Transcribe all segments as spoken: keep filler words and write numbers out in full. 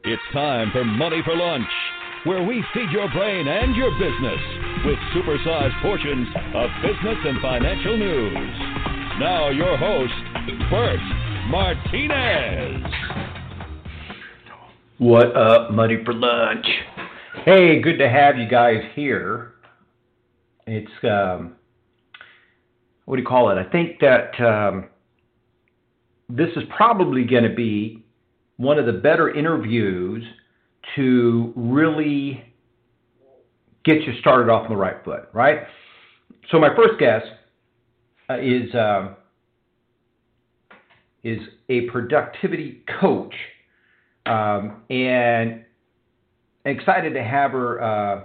It's time for Money for Lunch, where we feed your brain and your business with supersized portions of business and financial news. Now your host, Bert Martinez. What up, Money for Lunch? Hey, good to have you guys here. It's, um, what do you call it? I think that um, this is probably going to be one of the better interviews to really get you started off on the right foot, right? So my first guest uh, is uh, is a productivity coach, um, and excited to have her uh,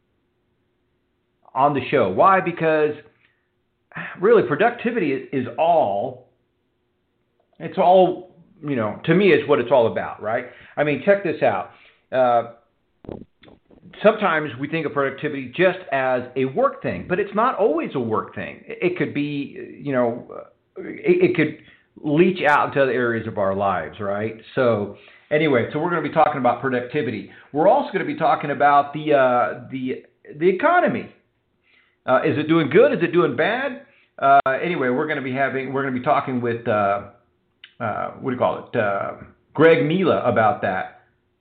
on the show. Why? Because really, productivity is, is all. It's all. You know, to me, it's what it's all about, right? I mean, check this out. Uh, sometimes we think of productivity just as a work thing, but it's not always a work thing. It could be, you know, it, it could leach out into other areas of our lives, right? So anyway, so we're going to be talking about productivity. We're also going to be talking about the uh, the the economy. Uh, is it doing good? Is it doing bad? Uh, anyway, we're going to be having we're going to be talking with. Uh, Uh, what do you call it? Uh, Greg Mila about that.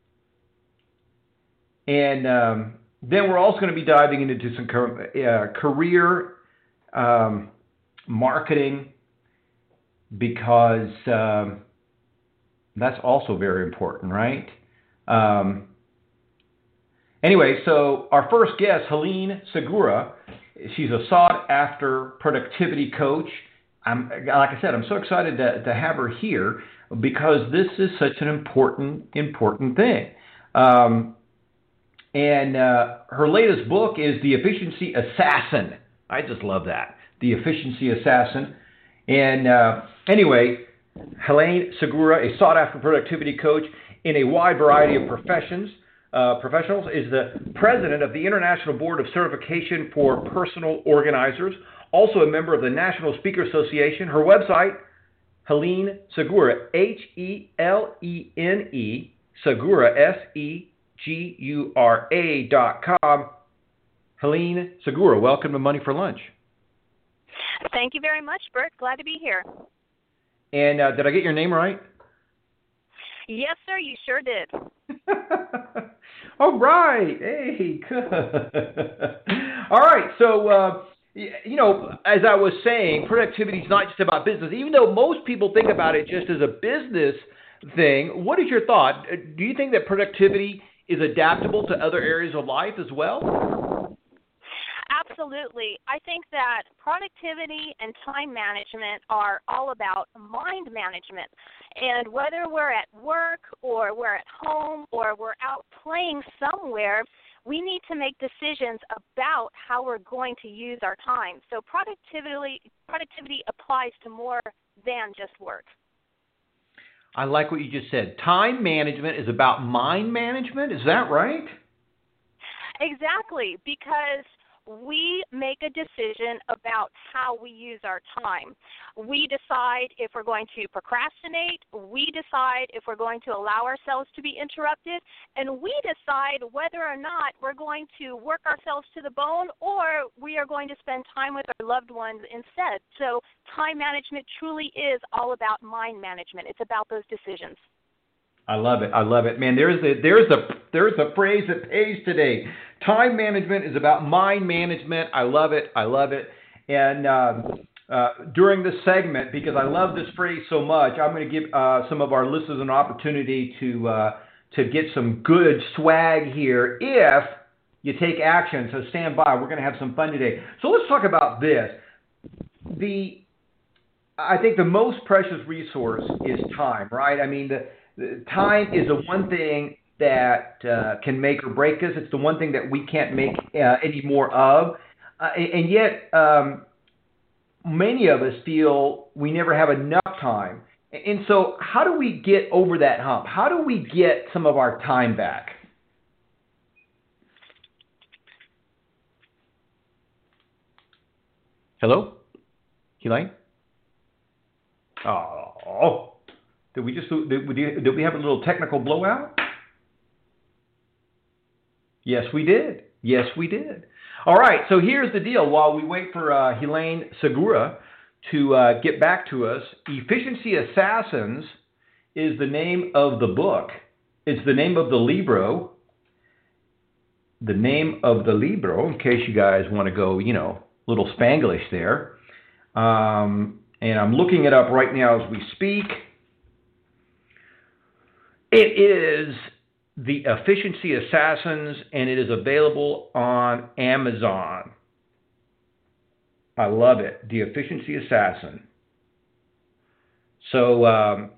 And um, then we're also going to be diving into some uh, career um, marketing, because um, that's also very important, right? Um, anyway, so our first guest, Helene Segura, she's a sought-after productivity coach. I'm, like I said, I'm so excited to, to have her here because this is such an important, important thing. Um, and uh, her latest book is The Efficiency Assassin. I just love that. The Efficiency Assassin. And uh, anyway, Helene Segura, a sought-after productivity coach in a wide variety of professions, uh, professionals, is the president of the International Board of Certification for Personal Organizers, also a member of the National Speaker Association. Her website, Helene Segura, H E L E N E, Segura, S E G U R A dot com. Helene Segura, welcome to Money for Lunch. Thank you very much, Bert. Glad to be here. And uh, did I get your name right? Yes, sir, you sure did. All right. Hey, good. All right, so... Uh, You know, as I was saying, productivity is not just about business. Even though most people think about it just as a business thing, what is your thought? Do you think that productivity is adaptable to other areas of life as well? Absolutely. I think that productivity and time management are all about mind management. And whether we're at work or we're at home or we're out playing somewhere, we need to make decisions about how we're going to use our time. So productivity productivity applies to more than just work. I like what you just said. Time management is about mind management. Is that right? Exactly, because we make a decision about how we use our time. We decide if we're going to procrastinate. We decide if we're going to allow ourselves to be interrupted. And we decide whether or not we're going to work ourselves to the bone or we are going to spend time with our loved ones instead. So time management truly is all about mind management. It's about those decisions. I love it. I love it. Man, there's a, there's a, there's a phrase that pays today. Time management is about mind management. I love it. I love it. And um, uh, during this segment, because I love this phrase so much, I'm going to give uh, some of our listeners an opportunity to uh, to get some good swag here if you take action. So stand by. We're going to have some fun today. So let's talk about this. The I think the most precious resource is time, right? I mean, the time is the one thing that uh, can make or break us. It's the one thing that we can't make uh, any more of. Uh, and yet, um, many of us feel we never have enough time. And so how do we get over that hump? How do we get some of our time back? Hello? Helene? Oh, did we just did we, did we have a little technical blowout? Yes, we did. Yes, we did. All right, so here's the deal. While we wait for uh, Helene Segura to uh, get back to us, Efficiency Assassins is the name of the book. It's the name of the libro. The name of the libro, in case you guys want to go, you know, a little Spanglish there. Um, and I'm looking it up right now as we speak. It is The Efficiency Assassins, and it is available on Amazon. I love it. The Efficiency Assassin. So, um,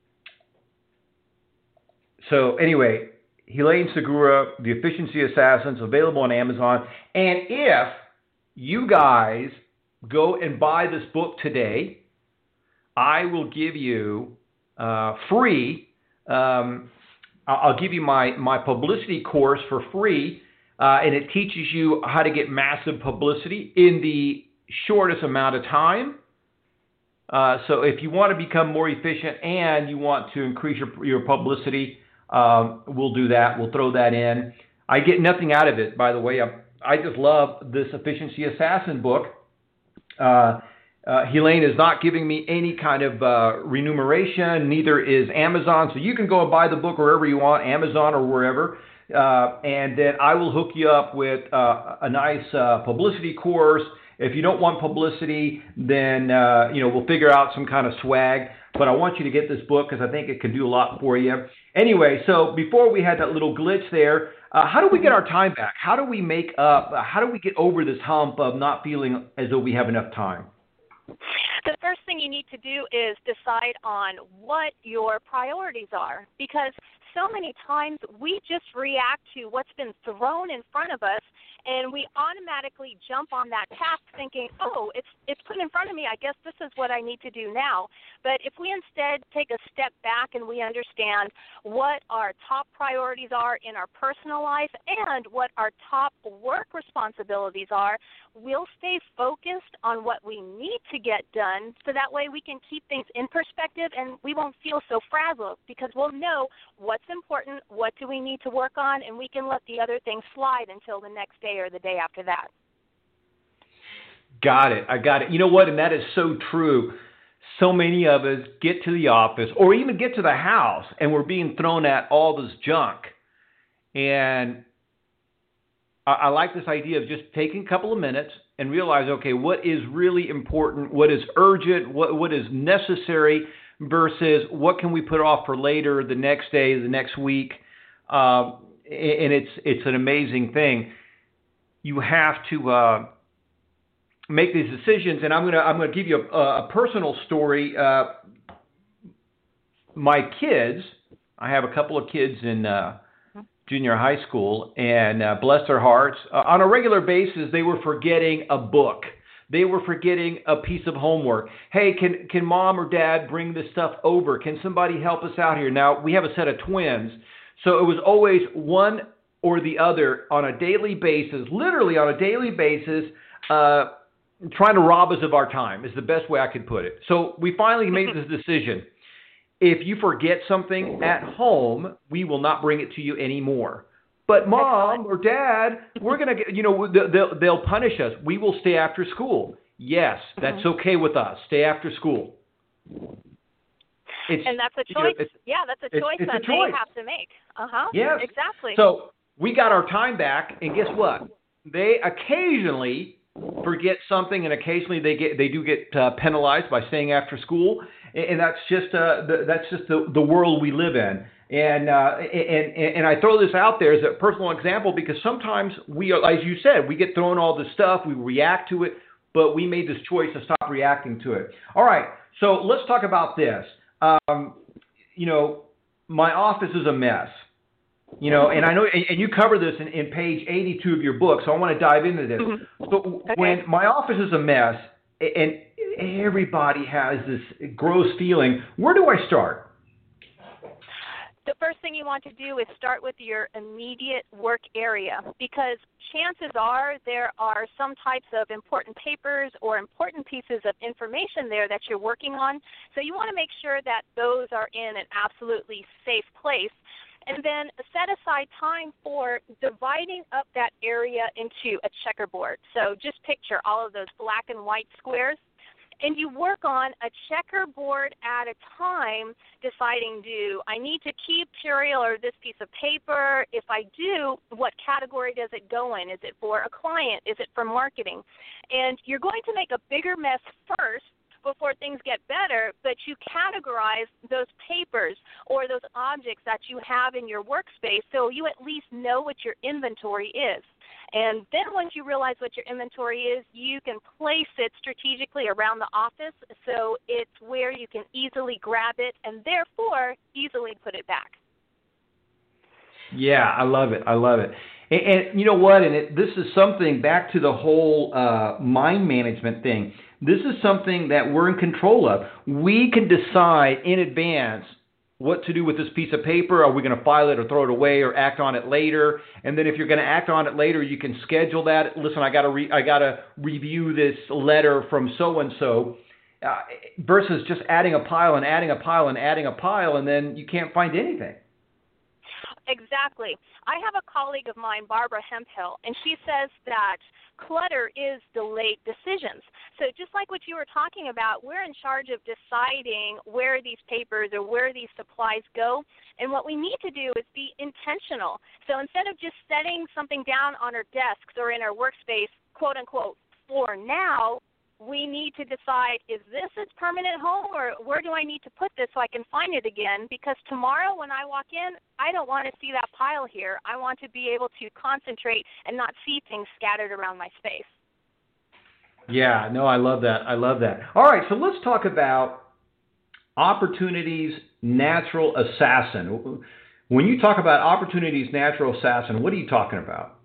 so anyway, Helene Segura, The Efficiency Assassins, available on Amazon. And if you guys go and buy this book today, I will give you uh, free. Um, I'll give you my, my publicity course for free, uh, and it teaches you how to get massive publicity in the shortest amount of time. Uh, so if you want to become more efficient and you want to increase your, your publicity, um, we'll do that. We'll throw that in. I get nothing out of it, by the way. I, I just love this Efficiency Assassin book. Uh, Uh, Helene is not giving me any kind of uh, remuneration, neither is Amazon. So you can go and buy the book wherever you want, Amazon or wherever. Uh, and then I will hook you up with uh, a nice uh, publicity course. If you don't want publicity, then uh, you know we'll figure out some kind of swag. But I want you to get this book because I think it can do a lot for you. Anyway, so before we had that little glitch there, uh, how do we get our time back? How do we make up? Uh, how do we get over this hump of not feeling as though we have enough time? The first thing you need to do is decide on what your priorities are, because so many times we just react to what's been thrown in front of us, and we automatically jump on that task thinking, oh, it's it's put in front of me. I guess this is what I need to do now. But if we instead take a step back and we understand what our top priorities are in our personal life and what our top work responsibilities are, we'll stay focused on what we need to get done, so that way we can keep things in perspective and we won't feel so frazzled, because we'll know what's important, what do we need to work on, and we can let the other things slide until the next day or the day after that. Got it. I got it. You know what? And that is so true. So many of us get to the office or even get to the house and we're being thrown at all this junk. And I, I like this idea of just taking a couple of minutes and realize, okay, what is really important, what is urgent, what what is necessary versus what can we put off for later, the next day, the next week. Uh, and it's it's an amazing thing. You have to uh, make these decisions, and I'm gonna I'm gonna give you a, a personal story. Uh, my kids, I have a couple of kids in uh, junior high school, and uh, bless their hearts, uh, on a regular basis they were forgetting a book. They were forgetting a piece of homework. Hey, can can mom or dad bring this stuff over? Can somebody help us out here? Now, we have a set of twins, so it was always one or the other on a daily basis, literally on a daily basis, uh, trying to rob us of our time is the best way I could put it. So we finally made this decision. If you forget something at home, we will not bring it to you anymore. But mom or dad, we're going to get, you know, they'll, they'll punish us. We will stay after school. Yes, that's okay with us. Stay after school. It's, and that's a choice. You know, yeah, that's a choice it's, it's that a choice. they have to make. Uh-huh. Yes. Exactly. So we got our time back, and guess what? They occasionally forget something, and occasionally they get they do get uh, penalized by staying after school, and, and that's just uh, the, that's just the, the world we live in. And, uh, and and I throw this out there as a personal example because sometimes we, are, as you said, we get thrown all this stuff, we react to it, but we made this choice to stop reacting to it. All right, so let's talk about this. Um, you know, my office is a mess. You know, and I know, and, and you cover this in, in page eighty-two of your book, so I want to dive into this. Mm-hmm. So okay. When my office is a mess, and everybody has this gross feeling, where do I start? The first thing you want to do is start with your immediate work area, because chances are there are some types of important papers or important pieces of information there that you're working on. So you want to make sure that those are in an absolutely safe place. And then set aside time for dividing up that area into a checkerboard. So just picture all of those black and white squares. And you work on a checkerboard at a time, deciding, do I need to keep Turiel or this piece of paper? If I do, what category does it go in? Is it for a client? Is it for marketing? And you're going to make a bigger mess first before things get better, but you categorize those papers or those objects that you have in your workspace so you at least know what your inventory is. And then once you realize what your inventory is, you can place it strategically around the office so it's where you can easily grab it and therefore easily put it back. Yeah, I love it. I love it. And, and you know what? And it, this is something back to the whole uh, mind management thing. This is something that we're in control of. We can decide in advance what to do with this piece of paper. Are we going to file it or throw it away or act on it later? And then if you're going to act on it later, you can schedule that. Listen, I got to re- I got to review this letter from so and so, versus just adding a pile and adding a pile and adding a pile, and then you can't find anything. Exactly. I have a colleague of mine, Barbara Hemphill, and she says that clutter is delayed decisions. So just like what you were talking about, we're in charge of deciding where these papers or where these supplies go. And what we need to do is be intentional. So instead of just setting something down on our desks or in our workspace, quote unquote, for now, we need to decide, is this its permanent home, or where do I need to put this so I can find it again? Because tomorrow when I walk in, I don't want to see that pile here. I want to be able to concentrate and not see things scattered around my space. Yeah, no, I love that. I love that. All right, so let's talk about Opportunity's Natural Assassin. When you talk about Opportunity's Natural Assassin, what are you talking about?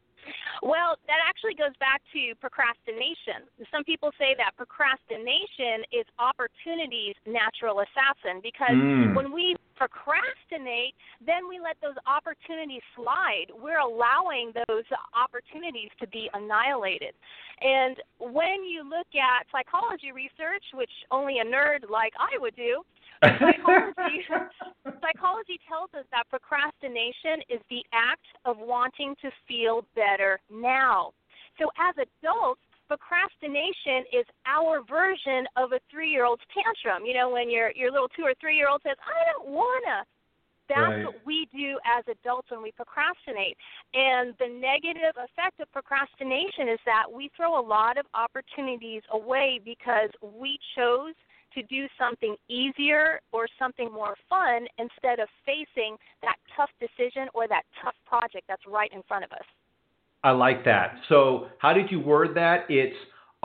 Well, that actually goes back to procrastination. Some people say that procrastination is opportunity's natural assassin because mm. when we procrastinate, then we let those opportunities slide. We're allowing those opportunities to be annihilated. And when you look at psychology research, which only a nerd like I would do, Psychology, psychology tells us that procrastination is the act of wanting to feel better now. So as adults, procrastination is our version of a three-year-old's tantrum. You know, when your your little two- or three-year-old says, I don't want to. That's right. What we do as adults when we procrastinate. And the negative effect of procrastination is that we throw a lot of opportunities away because we chose to do something easier or something more fun instead of facing that tough decision or that tough project that's right in front of us. I like that. So how did you word that? It's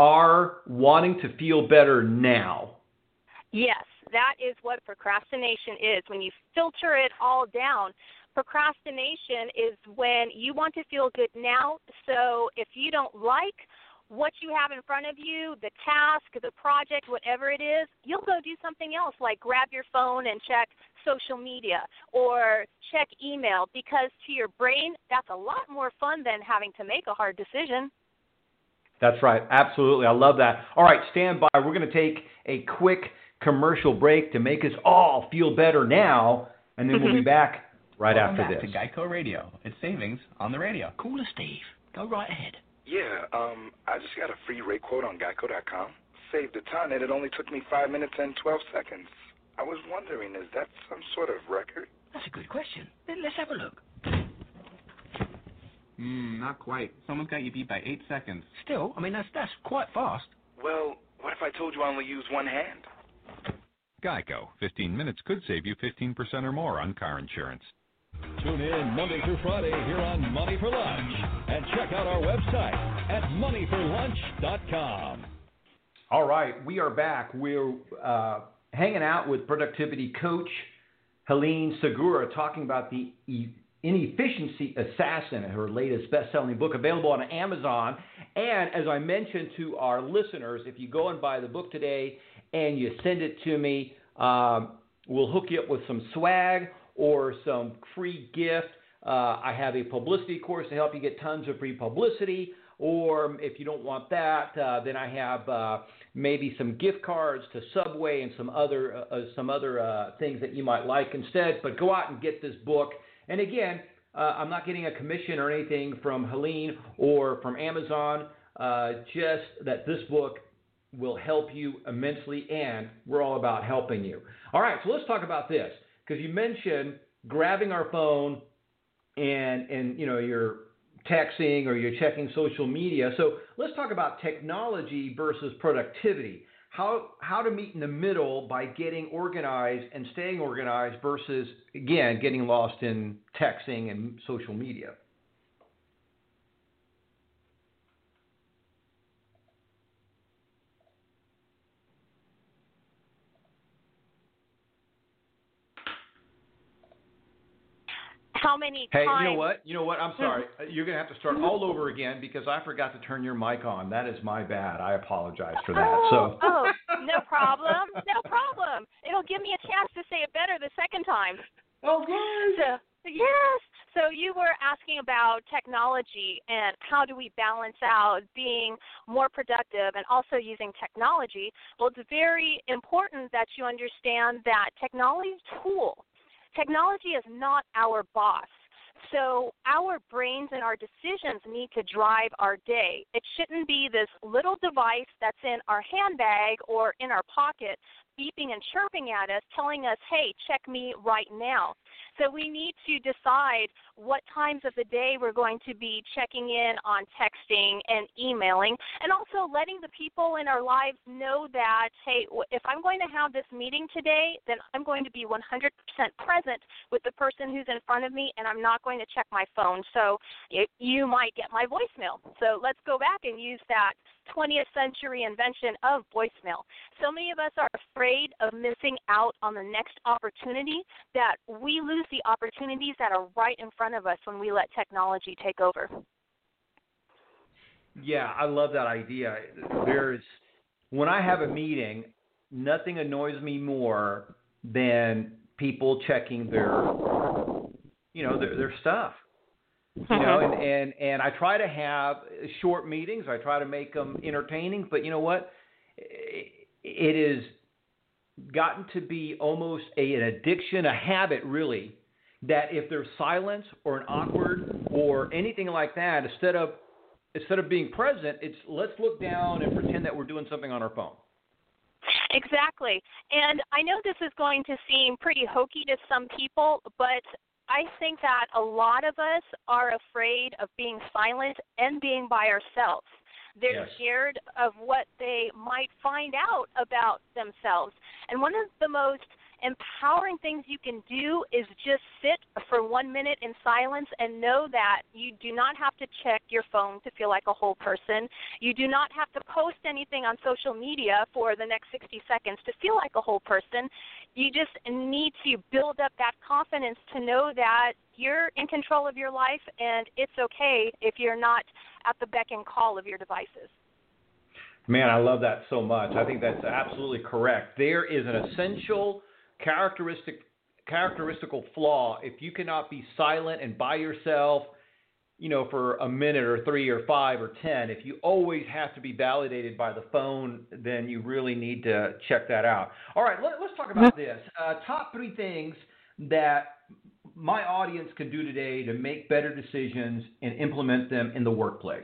our wanting to feel better now. Yes, that is what procrastination is. When you filter it all down, procrastination is when you want to feel good now. So if you don't like what you have in front of you, the task, the project, whatever it is, you'll go do something else, like grab your phone and check social media or check email, because to your brain, that's a lot more fun than having to make a hard decision. That's right. Absolutely. I love that. All right, stand by. We're going to take a quick commercial break to make us all feel better now, and then we'll be back right Welcome after back this. to Geico Radio. It's savings on the radio. Call us, Steve. Go right ahead. Yeah, um, I just got a free rate quote on Geico dot com. Saved a ton, and it only took me five minutes and twelve seconds. I was wondering, is that some sort of record? That's a good question. Let's have a look. Hmm, not quite. Someone's got you beat by eight seconds. Still, I mean, that's that's quite fast. Well, what if I told you I only use one hand? Geico. fifteen minutes could save you fifteen percent or more on car insurance. Tune in Monday through Friday here on Money for Lunch and check out our website at money for lunch dot com. All right, we are back. We're uh, hanging out with productivity coach Helene Segura, talking about the e- Inefficiency Assassin, her latest best-selling book, available on Amazon. And as I mentioned to our listeners, if you go and buy the book today and you send it to me, um, we'll hook you up with some swag or some free gift. Uh, I have a publicity course to help you get tons of free publicity. Or if you don't want that, uh, then I have uh, maybe some gift cards to Subway and some other uh, some other uh, things that you might like instead. But go out and get this book. And again, uh, I'm not getting a commission or anything from Helene or from Amazon, uh, just that this book will help you immensely, and we're all about helping you. All right, so let's talk about this, because you mentioned grabbing our phone and, and you know, you're texting or you're checking social media. So let's talk about technology versus productivity. How how to meet in the middle by getting organized and staying organized versus, again, getting lost in texting and social media. How many Hey, times? you know what? You know what? I'm sorry. You're going to have to start all over again because I forgot to turn your mic on. That is my bad. I apologize for that. Oh, So. oh, no problem. No problem. It'll give me a chance to say it better the second time. Oh, good. So, yes. So you were asking about technology and how do we balance out being more productive and also using technology. Well, it's very important that you understand that technology is a tool. Technology is not our boss. So our brains and our decisions need to drive our day. It shouldn't be this little device that's in our handbag or in our pocket beeping and chirping at us, telling us, hey, check me right now. So we need to decide what times of the day we're going to be checking in on texting and emailing, and also letting the people in our lives know that, hey, if I'm going to have this meeting today, then I'm going to be one hundred percent present with the person who's in front of me, and I'm not going to check my phone. So you might get my voicemail. So let's go back and use that twentieth century invention of voicemail. So many of us are afraid of missing out on the next opportunity that we lose the opportunities that are right in front of us when we let technology take over. Yeah, I love that idea. There's when I have a meeting, nothing annoys me more than people checking their, you know, their, their stuff. You know, and, and, and I try to have short meetings. I try to make them entertaining. But you know what? It has gotten to be almost a, an addiction, a habit, really, that if there's silence or an awkward or anything like that, instead of instead of being present, it's let's look down and pretend that we're doing something on our phone. Exactly. And I know this is going to seem pretty hokey to some people, but I think that a lot of us are afraid of being silent and being by ourselves. They're yes. scared of what they might find out about themselves. And one of the most empowering things you can do is just sit for one minute in silence and know that you do not have to check your phone to feel like a whole person. You do not have to post anything on social media for the next sixty seconds to feel like a whole person. You just need to build up that confidence to know that you're in control of your life, and it's okay if you're not at the beck and call of your devices. Man, I love that so much. I think that's absolutely correct. There is an essential characteristic, characteristical flaw if you cannot be silent and by yourself, you know, for a minute or three or five or ten. If you always have to be validated by the phone, then you really need to check that out. All right, let, let's talk about this. Uh, top three things that my audience can do today to make better decisions and implement them in the workplace.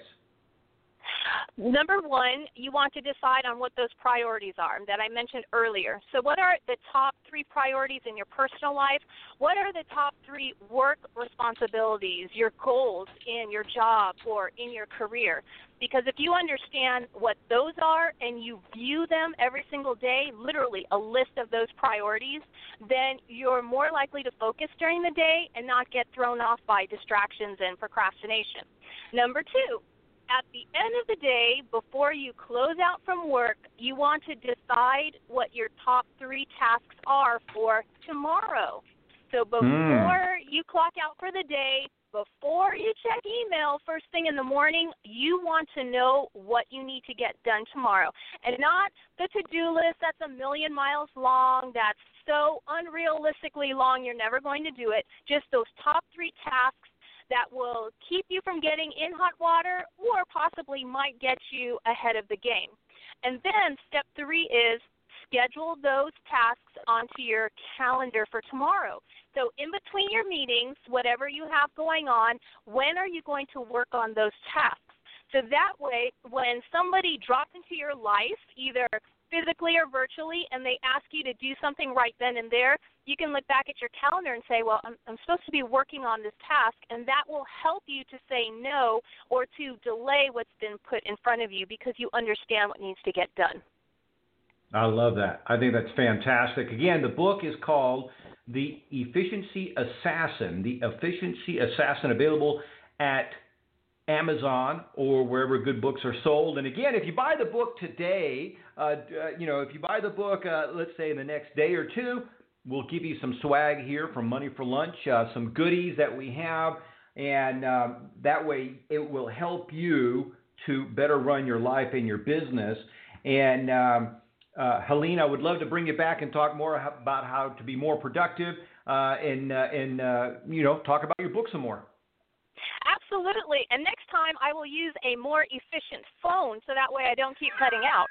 Number one, you want to decide on what those priorities are that I mentioned earlier. So what are the top three priorities in your personal life? What are the top three work responsibilities, your goals in your job or in your career? Because if you understand what those are and you view them every single day, literally a list of those priorities, then you're more likely to focus during the day and not get thrown off by distractions and procrastination. Number two, at the end of the day, before you close out from work, you want to decide what your top three tasks are for tomorrow. So before mm. you clock out for the day, before you check email first thing in the morning, you want to know what you need to get done tomorrow. And not the to-do list that's a million miles long, that's so unrealistically long you're never going to do it. Just those top three tasks that will keep you from getting in hot water or possibly might get you ahead of the game. And then step three is schedule those tasks onto your calendar for tomorrow. So in between your meetings, whatever you have going on, when are you going to work on those tasks? So that way, when somebody drops into your life, either physically or virtually, and they ask you to do something right then and there, you can look back at your calendar and say, well, I'm, I'm supposed to be working on this task, and that will help you to say no or to delay what's been put in front of you because you understand what needs to get done. I love that. I think that's fantastic. Again, the book is called The Efficiency Assassin. The Efficiency Assassin, available at Amazon or wherever good books are sold. And again, if you buy the book today, uh, uh, you know, if you buy the book, uh, let's say in the next day or two, we'll give you some swag here from Money for Lunch, uh, some goodies that we have, and uh, that way it will help you to better run your life and your business. And um, uh, Helene, I would love to bring you back and talk more about how to be more productive uh, and, uh, and uh, you know, talk about your book some more. Absolutely. And next time I will use a more efficient phone so that way I don't keep cutting out.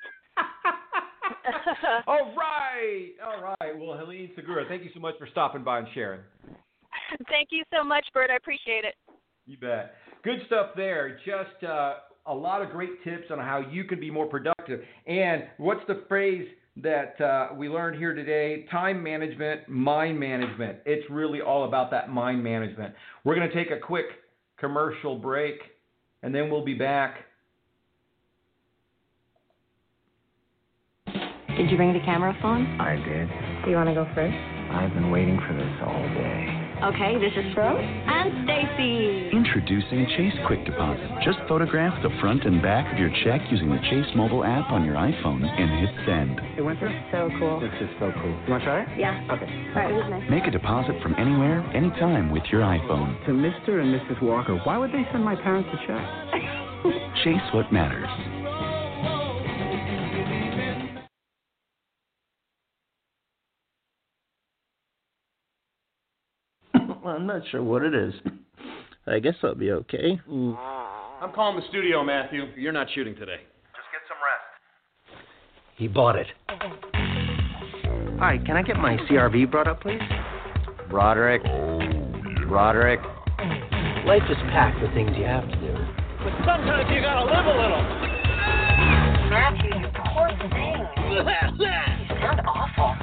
All right. All right. Well, Helene Segura, thank you so much for stopping by and sharing. Thank you so much, Bert. I appreciate it. You bet. Good stuff there. Just uh, a lot of great tips on how you can be more productive. And what's the phrase that uh, we learned here today? Time management, mind management. It's really all about that mind management. We're going to take a quick commercial break, and then we'll be back. Did you bring the camera phone? I did. Do you want to go first? I've been waiting for this all day. Okay, this is Fro and Stacy. Introducing Chase Quick Deposit. Just photograph the front and back of your check using the Chase mobile app on your iPhone and hit send. It went through? So cool. This is so cool. You want to try it? Yeah. Okay. All right, it was nice. Make a deposit from anywhere, anytime with your iPhone. To Mister and Missus Walker, why would they send my parents a check? Chase what matters. Well, I'm not sure what it is. I guess I'll be okay. Mm. I'm calling the studio, Matthew. You're not shooting today. Just get some rest. He bought it. Hi, can I get my C R V brought up, please? Roderick. Roderick. Life is packed with things you have to do. But sometimes you gotta live a little. Matthew, you poor thing. You sound awful.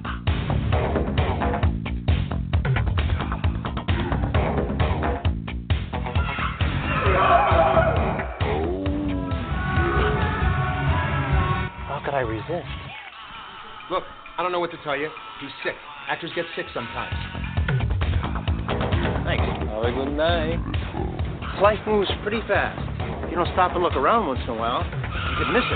How could I resist? Look, I don't know what to tell you. He's sick. Actors get sick sometimes. Thanks. Have a good night. Life moves pretty fast. If you don't stop and look around once in a while, you could miss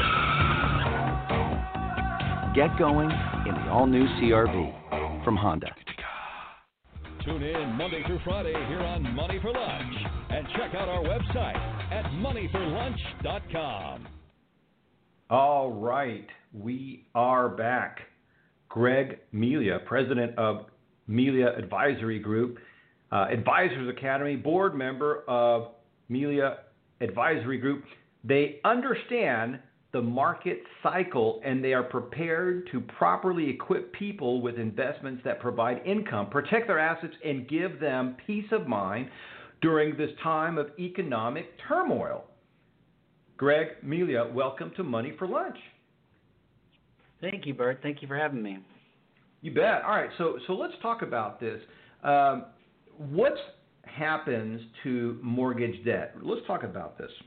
it. Get going in the all-new C R V from Honda. Tune in Monday through Friday here on Money for Lunch, and check out our website at money for lunch dot com. All right, we are back. Greg Melia, president of Melia Advisory Group, uh, Advisors Academy, board member of Melia Advisory Group. They understand the market cycle, and they are prepared to properly equip people with investments that provide income, protect their assets, and give them peace of mind during this time of economic turmoil. Greg Melia, welcome to Money for Lunch. Thank you, Bert. Thank you for having me. You bet. All right, so so let's talk about this. Um, what happens to mortgage debt? Let's talk about this.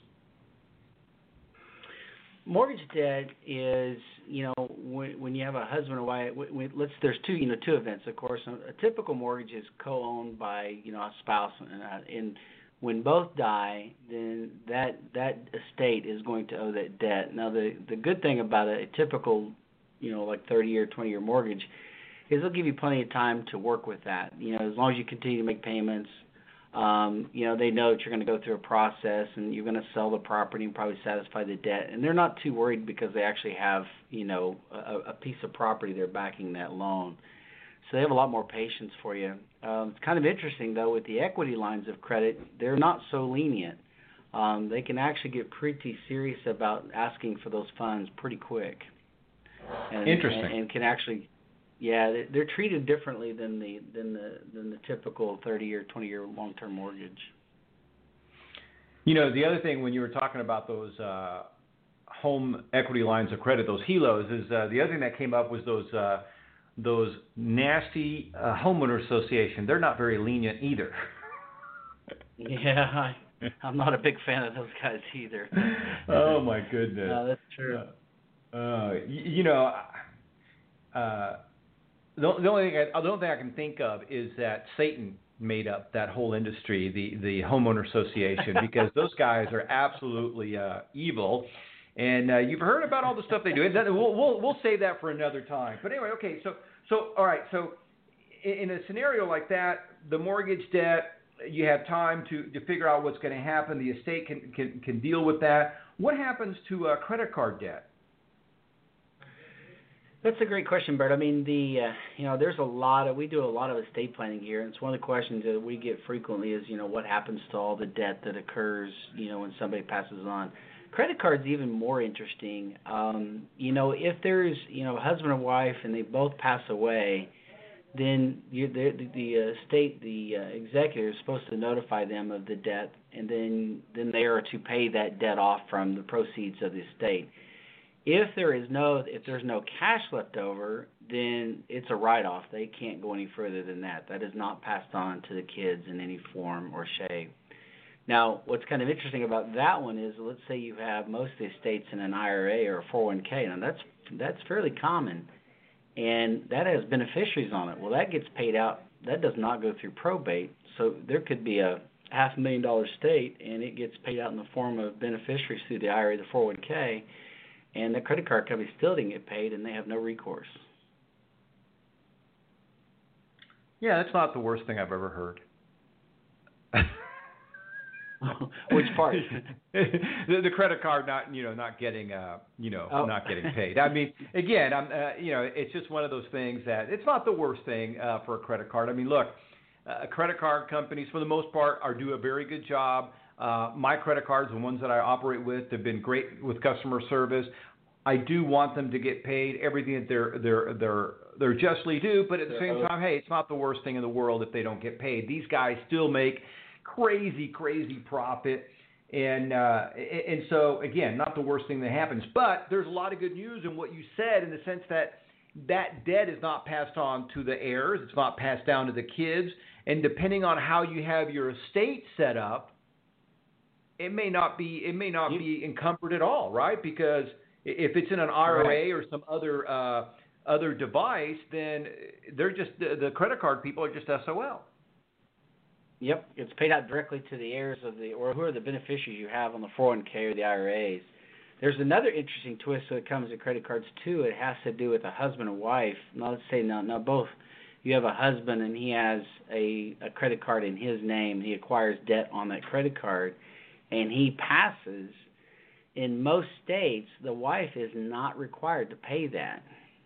Mortgage debt is, you know, when, when you have a husband or wife. When, let's there's two, you know, two events, of course. A typical mortgage is co-owned by, you know, a spouse, and, uh, and when both die, then that that estate is going to owe that debt. Now, the the good thing about a, a typical, you know, like thirty-year, twenty-year mortgage is they'll give you plenty of time to work with that. You know, as long as you continue to make payments. Um, you know, they know that you're going to go through a process and you're going to sell the property and probably satisfy the debt. And they're not too worried because they actually have, you know, a, a piece of property they're backing that loan. So they have a lot more patience for you. Um, it's kind of interesting, though, with the equity lines of credit, they're not so lenient. Um, they can actually get pretty serious about asking for those funds pretty quick. and, Interesting. and, and can actually, yeah, they're, they're treated differently than the than the than the typical thirty-year, twenty-year long-term mortgage. You know, the other thing when you were talking about those uh, home equity lines of credit, those H E L Os, is uh, the other thing that came up was those uh, those nasty uh, homeowner association. They're not very lenient either. Yeah, I, I'm not a big fan of those guys either. Oh my goodness. No, that's true. Uh, uh, you, you know, uh, the, the only thing I, the only thing I can think of is that Satan made up that whole industry, the the homeowner association, because those guys are absolutely uh, evil. And uh, you've heard about all the stuff they do. We'll, we'll we'll save that for another time. But anyway, okay. So so all right. So in a scenario like that, the mortgage debt, you have time to, to figure out what's going to happen. The estate can, can can deal with that. What happens to uh, credit card debt? That's a great question, Bert. I mean, the uh, you know, there's a lot of we do a lot of estate planning here, and it's one of the questions that we get frequently is, you know, what happens to all the debt that occurs, you know, when somebody passes on. Credit card's even more interesting. Um, you know, if there's, you know, a husband and wife and they both pass away, then you, the, the uh, state, the uh, executor is supposed to notify them of the debt, and then then they are to pay that debt off from the proceeds of the estate. If there is no, if there's no cash left over, then it's a write-off. They can't go any further than that. That is not passed on to the kids in any form or shape. Now, what's kind of interesting about that one is, let's say you have most of the estates in an I R A or a four oh one k. Now, that's that's fairly common, and that has beneficiaries on it. Well, that gets paid out. That does not go through probate. So there could be a half a million dollar estate, and it gets paid out in the form of beneficiaries through the I R A, the four oh one k, and the credit card company still didn't get paid, and they have no recourse. Yeah, that's not the worst thing I've ever heard. Which part? the, the credit card not, you know, not getting, uh, you know, oh. not getting paid. I mean, again, I'm, uh, you know, it's just one of those things that it's not the worst thing uh, for a credit card. I mean, look, uh, credit card companies, for the most part, are do a very good job. Uh, my credit cards, the ones that I operate with, have been great with customer service. I do want them to get paid everything that they're they're they're they're justly due, but at the same time, hey, it's not the worst thing in the world if they don't get paid. These guys still make crazy, crazy profit, and uh, and so again, not the worst thing that happens. But there's a lot of good news in what you said, in the sense that that debt is not passed on to the heirs, it's not passed down to the kids, and depending on how you have your estate set up, it may not be it may not be encumbered at all, right? Because if it's in an I R A or some other uh, other device, then they're just the, the credit card people are just S O L. Yep, it's paid out directly to the heirs of the, or who are the beneficiaries you have on the four oh one k or the I R As. There's another interesting twist that comes to credit cards too. It has to do with a husband and wife. Now let's say now, now both. You have a husband and he has a, a credit card in his name. He acquires debt on that credit card, and he passes. In most states, the wife is not required to pay that.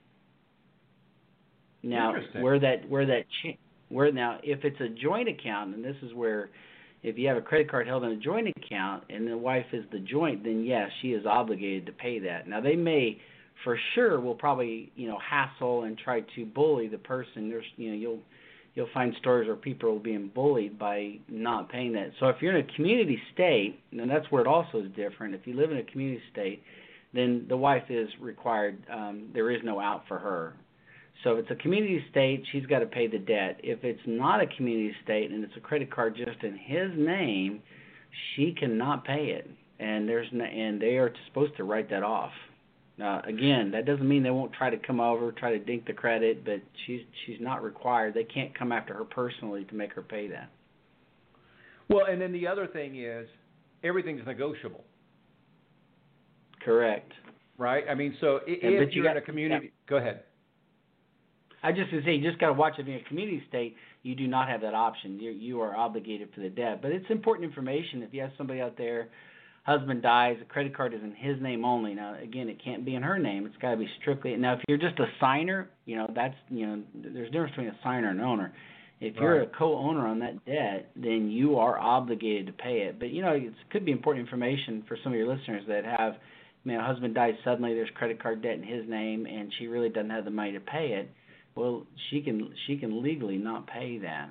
Now, where that where that cha- where now, if it's a joint account, and this is where, if you have a credit card held in a joint account and the wife is the joint, then yes, she is obligated to pay that. Now, they may, for sure, will probably you know hassle and try to bully the person. There's you know you'll you'll find stories where people are being bullied by not paying that. So if you're in a community state, and that's where it also is different. If you live in a community state, then the wife is required. Um, there is no out for her. So if it's a community state, she's got to pay the debt. If it's not a community state and it's a credit card just in his name, she cannot pay it, and there's no, and they are supposed to write that off. Now, again, that doesn't mean they won't try to come over, try to dink the credit, but she's she's not required. They can't come after her personally to make her pay that. Well, and then the other thing is, everything's negotiable. Correct. Right? I mean, so if and, you're you got, in a community... Yeah. Go ahead. I just to say, you just got to watch if you're in a community state, you do not have that option. You you are obligated for the debt. But it's important information. If you have somebody out there, husband dies, the credit card is in his name only. Now, again, it can't be in her name. It's got to be strictly. Now, if you're just a signer, you know, that's, you know, there's a difference between a signer and an owner. If you're right. a co-owner on that debt, then you are obligated to pay it. But, you know, it could be important information for some of your listeners that have mean, a husband dies suddenly, there's credit card debt in his name, and she really doesn't have the money to pay it. Well, she can she can legally not pay that.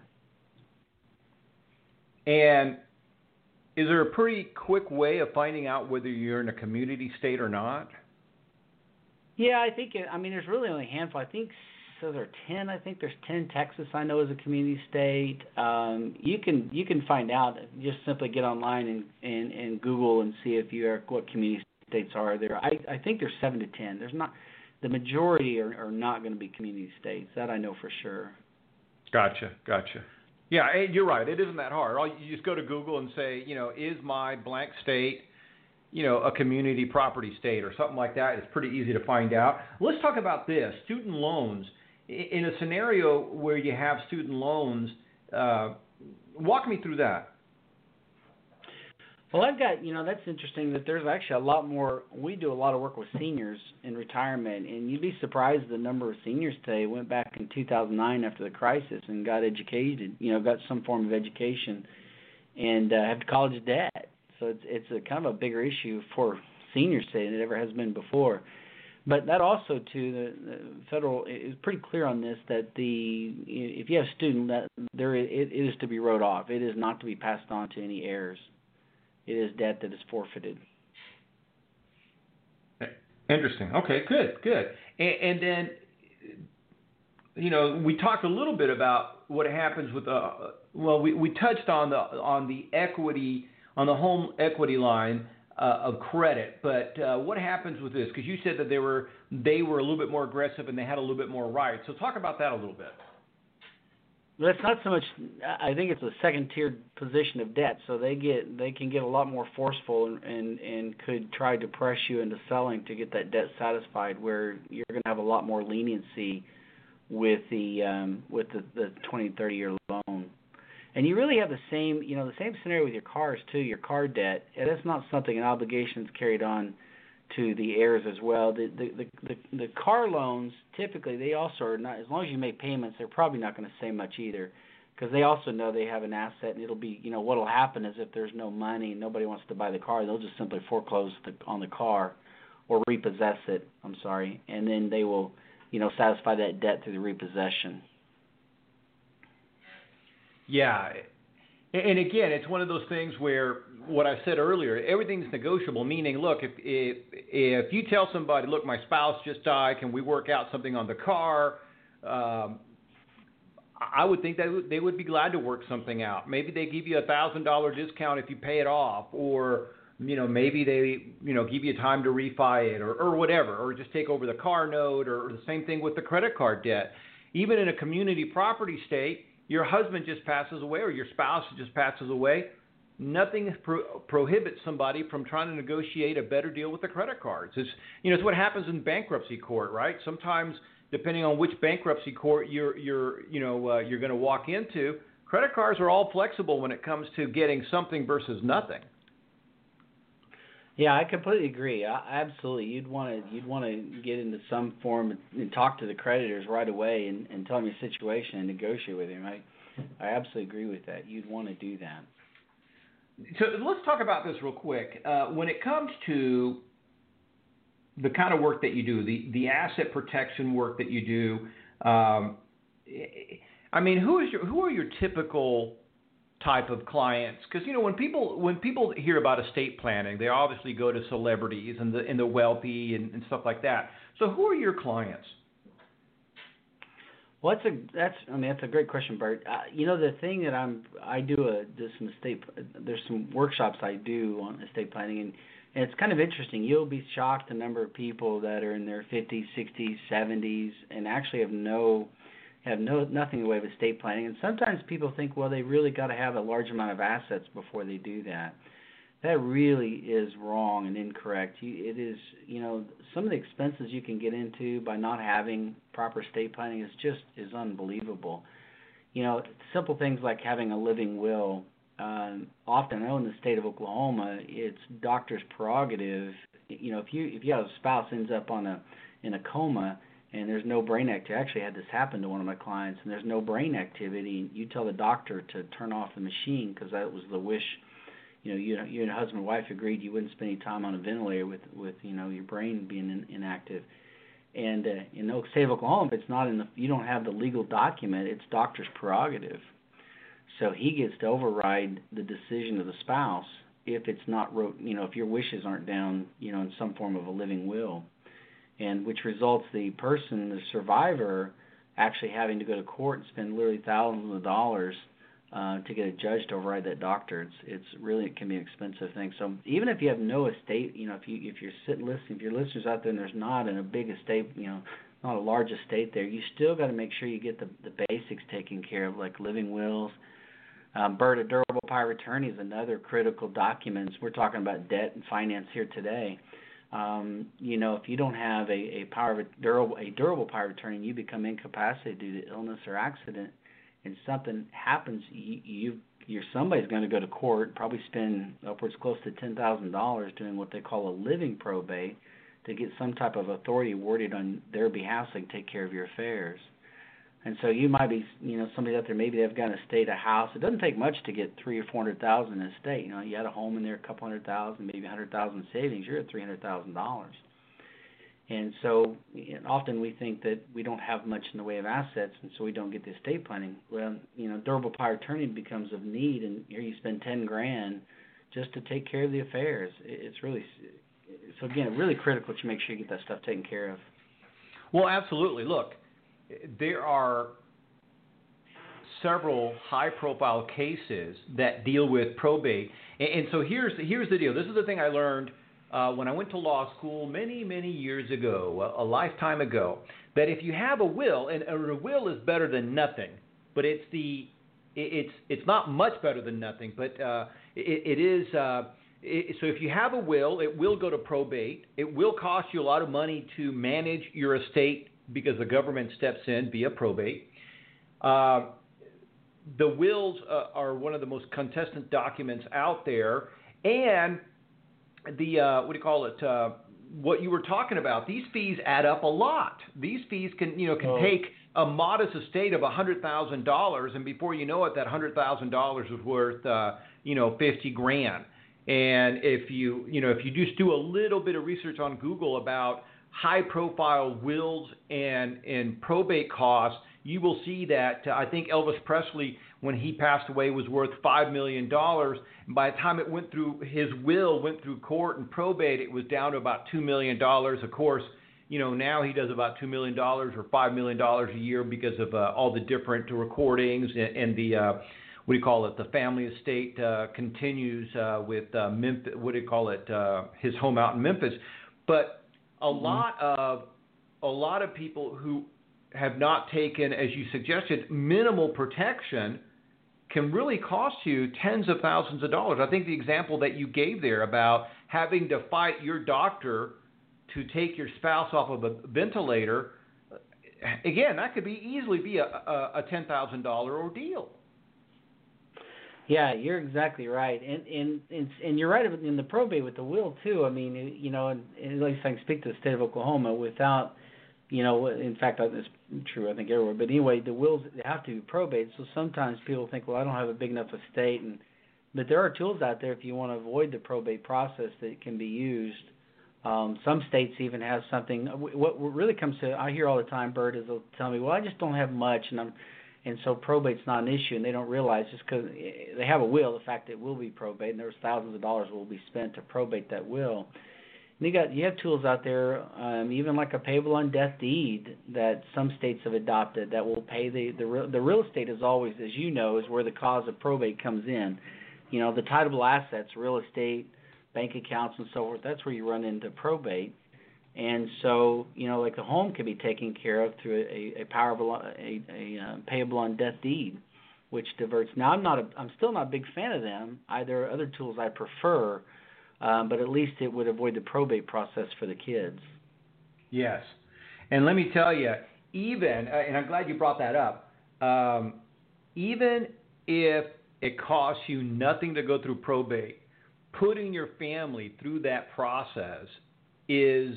And is there a pretty quick way of finding out whether you're in a community state or not? Yeah, I think it, I mean there's really only a handful. I think so. There are ten. I think there's ten. Texas, I know, is a community state. Um, you can you can find out. Just simply get online and, and, and Google and see if you are what community states are there. I, I think there's seven to ten. There's not the majority are, are not going to be community states. That I know for sure. Gotcha, gotcha. Yeah, you're right. It isn't that hard. All you just go to Google and say, you know, is my blank state, you know, a community property state or something like that. It's pretty easy to find out. Let's talk about this. Student loans. In a scenario where you have student loans, uh, walk me through that. Well, I've got, you know, that's interesting that there's actually a lot more. We do a lot of work with seniors in retirement, and you'd be surprised the number of seniors today went back in two thousand nine after the crisis and got educated, you know, got some form of education and uh, have college debt. So it's it's a kind of a bigger issue for seniors today than it ever has been before. But that also, too, the, the federal is pretty clear on this that the if you have a student, that there it, it is to be wrote off. It is not to be passed on to any heirs. It is debt that is forfeited. Interesting. Okay, good, good. And, and then, you know, we talked a little bit about what happens with uh, well, we, we touched on the on the equity on the home equity line uh, of credit, but uh, what happens with this? Because you said that they were they were a little bit more aggressive and they had a little bit more rights. So talk about that a little bit. Well, it's not so much. I think it's a second-tiered position of debt, so they get they can get a lot more forceful and, and and could try to press you into selling to get that debt satisfied. Where you're going to have a lot more leniency with the um, with the, the twenty, thirty year loan, and you really have the same you know the same scenario with your cars too. Your car debt, and it's not something an obligation is carried on to the heirs as well. The, the the the the car loans typically they also are not, as long as you make payments, they're probably not going to say much either, because they also know they have an asset, and it'll be you know what'll happen is if there's no money and nobody wants to buy the car, they'll just simply foreclose the, on the car or repossess it. I'm sorry, and then they will you know satisfy that debt through the repossession. Yeah. And again, it's one of those things where what I said earlier, everything's negotiable, meaning, look, if if if you tell somebody, look, my spouse just died, can we work out something on the car? Um, I would think that they would be glad to work something out. Maybe they give you a one thousand dollars discount if you pay it off, or, you know, maybe they, you know, give you time to refi it or, or whatever, or just take over the car note, or the same thing with the credit card debt. Even in a community property state, your husband just passes away or your spouse just passes away, nothing pro- prohibits somebody from trying to negotiate a better deal with the credit cards. It's, you know, it's what happens in bankruptcy court, right? Sometimes, depending on which bankruptcy court you're, you're, you know, uh, you're going to walk into, credit cards are all flexible when it comes to getting something versus nothing. Yeah, I completely agree. I, absolutely, you'd want to you'd want to get into some form and talk to the creditors right away and, and tell them your situation and negotiate with them. I I absolutely agree with that. You'd want to do that. So let's talk about this real quick. Uh, when it comes to the kind of work that you do, the the asset protection work that you do, um, I mean, who is your who are your typical type of clients? Because you know when people when people hear about estate planning, they obviously go to celebrities and the and the wealthy and, and stuff like that. So who are your clients? Well, that's a that's I mean that's a great question, Bert. Uh, you know the thing that I'm I do a there's some estate there's some workshops I do on estate planning, and, and it's kind of interesting. You'll be shocked the number of people that are in their fifties, sixties, seventies, and actually have no have no nothing in the way of estate planning. And sometimes people think, well, they really got to have a large amount of assets before they do that. That really is wrong and incorrect. You, it is, you know, some of the expenses you can get into by not having proper estate planning is just is unbelievable. You know, simple things like having a living will. Um, often, I know in the state of Oklahoma, it's doctor's prerogative. You know, if you if you have a spouse ends up on a in a coma, and there's no brain activity. I actually had this happen to one of my clients, and there's no brain activity. You tell the doctor to turn off the machine because that was the wish, you know, you you and husband and wife agreed you wouldn't spend any time on a ventilator with with you know your brain being in, inactive. And uh, in the state of Oklahoma, if it's not in the, you don't have the legal document, it's doctor's prerogative. So he gets to override the decision of the spouse if it's not wrote, you know, if your wishes aren't down, you know, in some form of a living will, and which results the person, the survivor, actually having to go to court and spend literally thousands of dollars uh, to get a judge to override that doctor. It's it's really, it can be an expensive thing. So even if you have no estate, you know, if you if you're sitting listening, if your listeners out there and there's not in a big estate, you know, not a large estate there, you still got to make sure you get the the basics taken care of, like living wills. Um, Bert, a durable power of attorney is another critical document. We're talking about debt and finance here today. Um, you know, if you don't have a, a power of a durable a durable power of attorney, and you become incapacitated due to illness or accident, and something happens, you, you you're somebody's going to go to court, probably spend upwards close to ten thousand dollars doing what they call a living probate to get some type of authority awarded on their behalf so they can take care of your affairs. And so you might be, you know, somebody out there, maybe they've got an estate, a house. It doesn't take much to get three or four hundred thousand in an estate. You know, you had a home in there, a couple hundred thousand, maybe a hundred thousand savings. You're at three hundred thousand dollars. And so often we think that we don't have much in the way of assets, and so we don't get the estate planning. Well, you know, durable power of attorney becomes of need, and here you spend ten grand just to take care of the affairs. It's really, so again, really critical to make sure you get that stuff taken care of. Well, absolutely. Look, there are several high-profile cases that deal with probate, and, and so here's here's the deal. This is the thing I learned uh, when I went to law school many, many years ago, a, a lifetime ago. That if you have a will, and a will is better than nothing, but it's the it, it's it's not much better than nothing, but uh, it, it is. Uh, it, so if you have a will, it will go to probate. It will cost you a lot of money to manage your estate, because the government steps in via probate. Uh, the wills uh, are one of the most contested documents out there, and the uh, what do you call it? Uh, what you were talking about, these fees add up a lot. These fees can, you know, can oh. take a modest estate of a hundred thousand dollars, and before you know it, that hundred thousand dollars is worth, uh, you know, fifty grand. And if you, you know, if you just do a little bit of research on Google about high-profile wills and, and probate costs, you will see that uh, I think Elvis Presley, when he passed away, was worth five million dollars. And by the time it went through, his will went through court and probate, it was down to about two million dollars. Of course, you know, now he does about two million dollars or five million dollars a year because of uh, all the different recordings and, and the, uh, what do you call it, the family estate uh, continues uh, with uh, Memphis, what do you call it, uh, his home out in Memphis. But a lot of a lot of people who have not taken, as you suggested, minimal protection can really cost you tens of thousands of dollars. I think the example that you gave there about having to fight your doctor to take your spouse off of a ventilator, again, that could be easily be a, a, a ten thousand dollars ordeal. Yeah, you're exactly right, and and and, and you're right in the probate with the will too. I mean, you know, and, and at least I can speak to the state of Oklahoma without, you know, in fact, it's true I think everywhere. But anyway, the wills have to be probate. So sometimes people think, well, I don't have a big enough estate, and but there are tools out there if you want to avoid the probate process that can be used. Um, some states even have something. What really comes to, I hear all the time, Bert, is they'll tell me, well, I just don't have much, and I'm. And so probate's not an issue, and they don't realize just because they have a will, the fact that it will be probate, and there's thousands of dollars will be spent to probate that will. And you got you have tools out there, um, even like a payable on death deed that some states have adopted that will pay the the real, the real estate is always, as you know, is where the cause of probate comes in. You know, the titleable assets, real estate, bank accounts, and so forth. That's where you run into probate. And so, you know, like the home can be taken care of through a, a powerful, a, a uh, payable on death deed, which diverts. Now, I'm not, a, I'm still not a big fan of them. I, there are other tools I prefer, um, but at least it would avoid the probate process for the kids. Yes, and let me tell you, even, uh, and I'm glad you brought that up. Um, even if it costs you nothing to go through probate, putting your family through that process is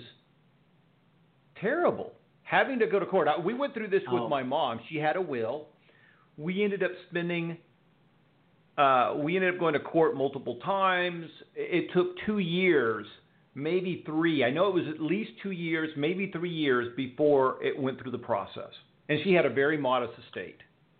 terrible. Having to go to court. We went through this with oh. my mom. She had a will. We ended up spending uh, we ended up going to court multiple times. It took two years, maybe three. I know it was at least two years, maybe three years before it went through the process. And she had a very modest estate.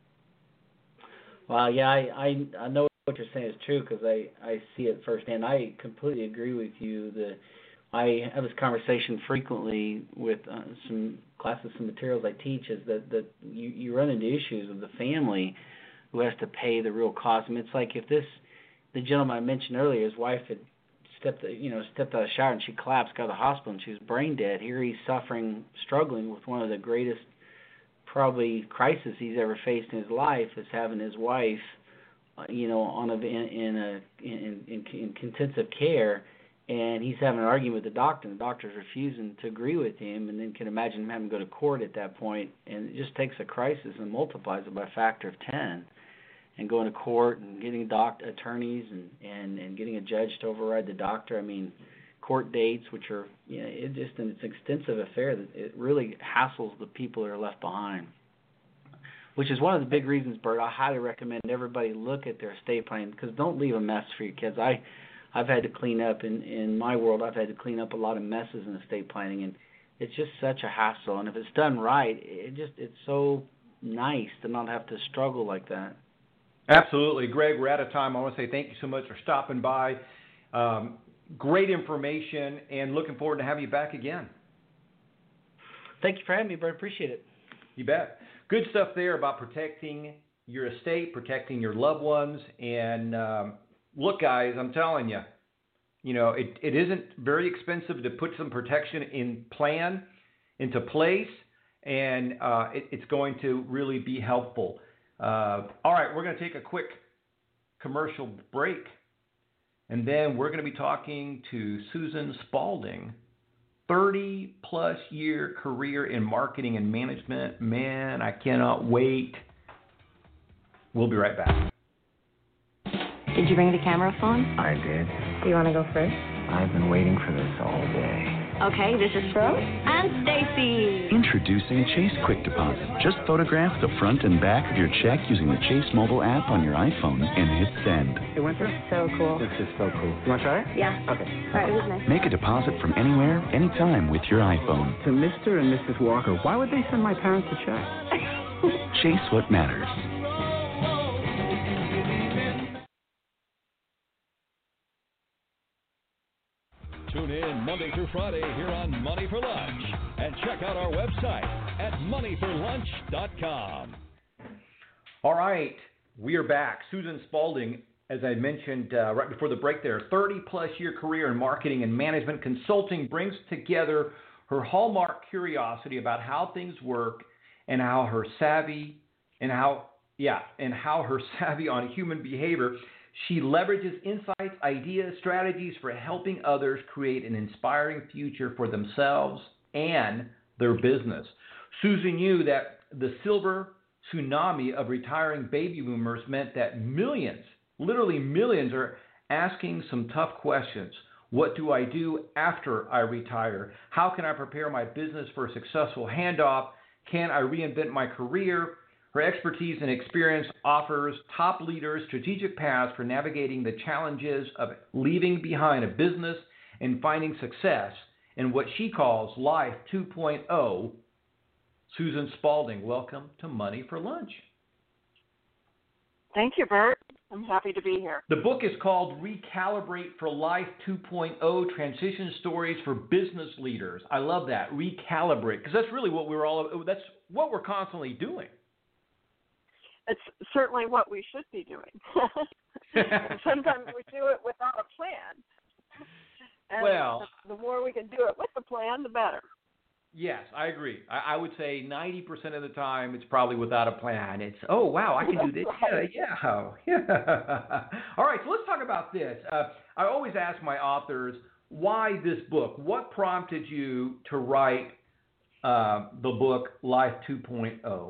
Well, yeah, I, I, I know what you're saying is true because I, I see it firsthand. I completely agree with you. The, I have this conversation frequently with uh, some classes, some materials I teach, is that, that you, you run into issues with the family who has to pay the real cost. I mean, it's like if this, the gentleman I mentioned earlier, his wife had stepped, you know, stepped out of the shower and she collapsed, got to the hospital, and she was brain dead. Here he's suffering, struggling with one of the greatest probably crisis he's ever faced in his life, is having his wife, uh, you know, on a in, in a in, in, in intensive care, and he's having an argument with the doctor, and the doctor's refusing to agree with him, and then can imagine him having to go to court at that point, and it just takes a crisis and multiplies it by a factor of ten, and going to court and getting doc attorneys and, and, and getting a judge to override the doctor. I mean, court dates, which are, you know, it just it's an extensive affair that it really hassles the people that are left behind. Which is one of the big reasons, Bert, I highly recommend everybody look at their estate planning, because don't leave a mess for your kids. I, I've had to clean up, in, in my world, I've had to clean up a lot of messes in estate planning, and it's just such a hassle. And if it's done right, it just it's so nice to not have to struggle like that. Absolutely. Greg, we're out of time. I want to say thank you so much for stopping by. Um, great information, and looking forward to having you back again. Thank you for having me, Bert. Appreciate it. You bet. Good stuff there about protecting your estate, protecting your loved ones. And um, look, guys, I'm telling you, you know, it, it isn't very expensive to put some protection in plan into place, and uh, it, it's going to really be helpful. Uh, all right, we're going to take a quick commercial break, and then we're going to be talking to Susan Spalding. thirty-plus year career in marketing and management. Man, I cannot wait. We'll be right back. Did you bring the camera phone? I did. Do you want to go first? I've been waiting for this all day. Okay, this is Fro and Stacy. Introducing Chase Quick Deposit. Just photograph the front and back of your check using the Chase mobile app on your iPhone and hit send. It went through? So cool. This is so cool. You want to try it? Yeah. Okay. All right, it was nice. Make a deposit from anywhere, anytime with your iPhone. To Mister and Missus Walker, why would they send my parents a check? Chase what matters. Tune in Monday through Friday here on Money for Lunch, and check out our website at money for lunch dot com. All right, we are back. Susan Spalding, as I mentioned uh, right before the break there, thirty-plus year career in marketing and management consulting, brings together her hallmark curiosity about how things work and how her savvy and how yeah and how her savvy on human behavior. She leverages insights, ideas, strategies for helping others create an inspiring future for themselves and their business. Susan knew that the silver tsunami of retiring baby boomers meant that millions, literally millions, are asking some tough questions. What do I do after I retire? How can I prepare my business for a successful handoff? Can I reinvent my career? Her expertise and experience offers top leaders strategic paths for navigating the challenges of leaving behind a business and finding success in what she calls Life two point oh. Susan Spalding, welcome to Money for Lunch. Thank you, Bert. I'm happy to be here. The book is called Recalibrate for Life two point oh, Transition Stories for Business Leaders. I love that, recalibrate, because that's really what we're all, that's what we're constantly doing. It's certainly what we should be doing. And sometimes we do it without a plan. And well, the, the more we can do it with the plan, the better. Yes, I agree. I, I would say ninety percent of the time it's probably without a plan. It's, oh, wow, I can do this. Right. Yeah, yeah. yeah. All right, so let's talk about this. Uh, I always ask my authors, why this book? What prompted you to write uh, the book Life two point oh?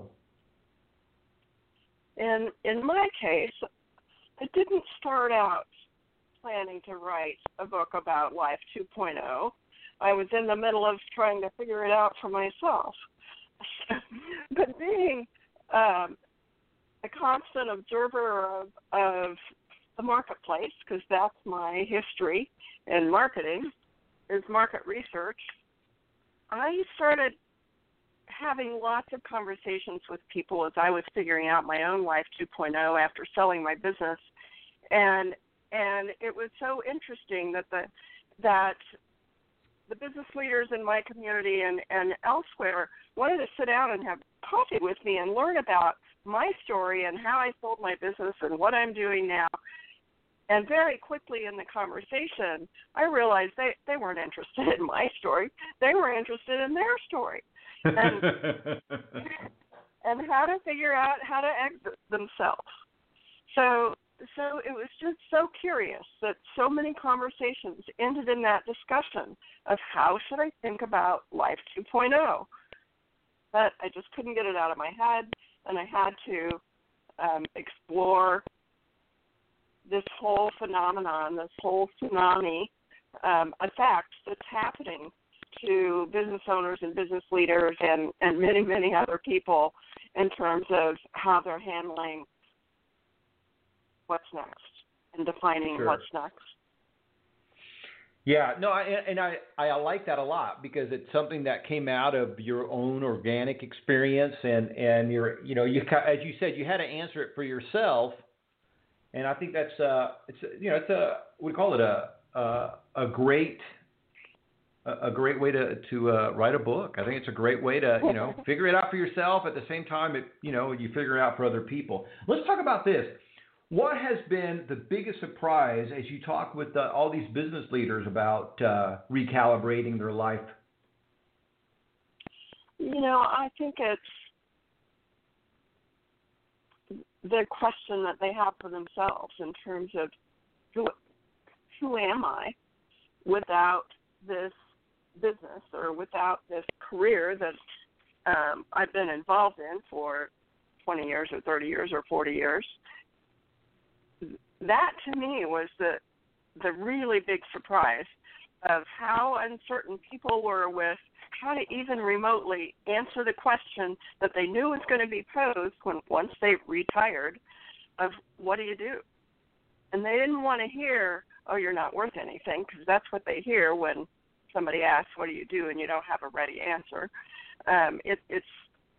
And in my case, I didn't start out planning to write a book about Life two point oh. I was in the middle of trying to figure it out for myself. But being um, a constant observer of, of the marketplace, because that's my history in marketing, is market research, I started having lots of conversations with people as I was figuring out my own Life two point oh after selling my business. And and it was so interesting that the that the business leaders in my community and, and elsewhere wanted to sit down and have coffee with me and learn about my story and how I sold my business and what I'm doing now. And very quickly in the conversation, I realized they, they weren't interested in my story. They were interested in their story and, and how to figure out how to exit themselves. So so it was just so curious that so many conversations ended in that discussion of how should I think about Life two point oh. But I just couldn't get it out of my head, and I had to um, explore this whole phenomenon, this whole tsunami um, effect that's happening to business owners and business leaders and, and many, many other people in terms of how they're handling what's next and defining Sure. what's next. Yeah, no, I, and I, I like that a lot because it's something that came out of your own organic experience, and and you're, you know, you as you said, you had to answer it for yourself, and I think that's uh, it's you know, it's a we call it a a, a great a great way to to uh, write a book. I think it's a great way to you know figure it out for yourself. At the same time, it you know you figure it out for other people. Let's talk about this. What has been the biggest surprise as you talk with uh, all these business leaders about uh, recalibrating their life? You know, I think it's the question that they have for themselves in terms of who, who am I without this business or without this career that um, I've been involved in for twenty years or thirty years or forty years. That, to me, was the the really big surprise of how uncertain people were with how to even remotely answer the question that they knew was going to be posed when once they retired of what do you do? And they didn't want to hear, oh, you're not worth anything, because that's what they hear when somebody asks, what do you do, and you don't have a ready answer. Um, it, it's